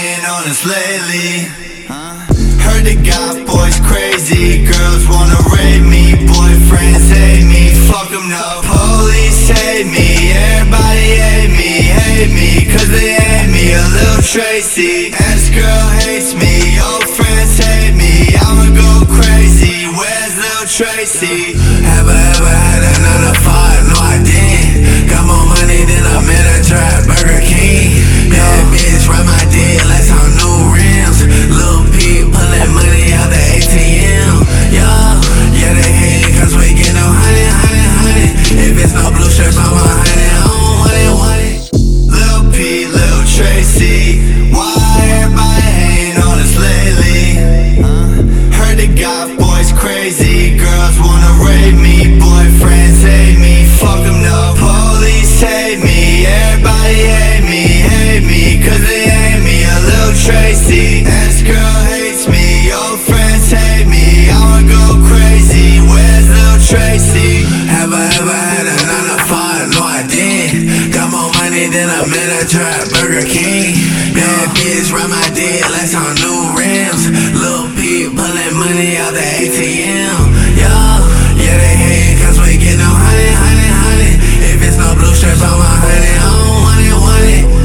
ain't on this lately. Heard the God boys crazy, girls wanna rape me, boyfriends hate me, fuck them no. Police hate me, everybody hate me, cause they hate me, a little Tracy. Ex-girl hates me, old friends hate me, I'ma go crazy, where's little Tracy? Have I ever had another fight? No I didn't. Got more money than I'm in a trap, Burger King. Bad bitch, ride my dick, let's on new rims. Lil' P pulling money out the ATM. Yeah, they hate cause we get no honey. If it's no blue shirts, I'm a honey, I don't want it. Lil' P, Lil' Tracy, why everybody hating on us lately? Heard the God boys crazy, girls wanna rape me, boyfriends hate me, fuck them no. Police hate me, everybody hate me, cause they hate me, a little Tracy. Ex-girl hates me, old friends hate me, I'ma go crazy, where's little Tracy? Have I ever had another fight? No I didn't. Got more money than I'm in a trap, Burger King. Bad bitch, ride my dick, let's on new rims. Lil' P pulling money out the ATM. Yeah, they hate cause we get no honey. If it's no blue shirts on my honey, I don't want it.